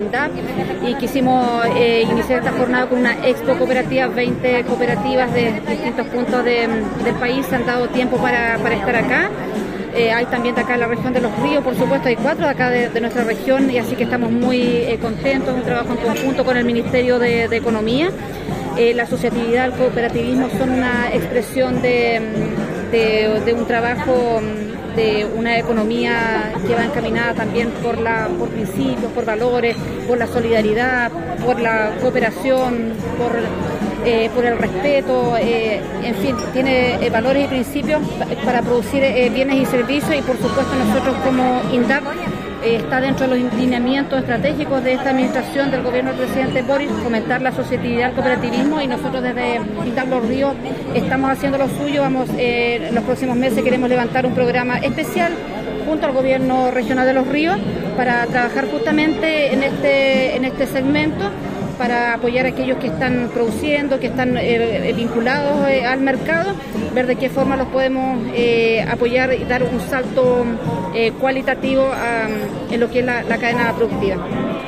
Y quisimos iniciar esta jornada con una expo cooperativa. 20 cooperativas de distintos puntos del país se han dado tiempo para estar acá. Hay también de acá en la región de Los Ríos, por supuesto, hay 4 de acá de nuestra región, y así que estamos muy contentos. Un trabajo en conjunto con el Ministerio de Economía. La asociatividad, el cooperativismo son una expresión de un trabajo, de una economía que va encaminada también por principios, por valores, por la solidaridad, por la cooperación, por el respeto, en fin, tiene valores y principios para producir bienes y servicios, y por supuesto nosotros como INDAP está dentro de los lineamientos estratégicos de esta administración del gobierno del presidente Boric, fomentar la asociatividad, el cooperativismo, y nosotros desde INDAP Los Ríos estamos haciendo lo suyo. En los próximos meses queremos levantar un programa especial junto al gobierno regional de Los Ríos para trabajar justamente en este segmento, para apoyar a aquellos que están produciendo, que están vinculados al mercado, ver de qué forma los podemos apoyar y dar un salto cualitativo en lo que es la cadena productiva.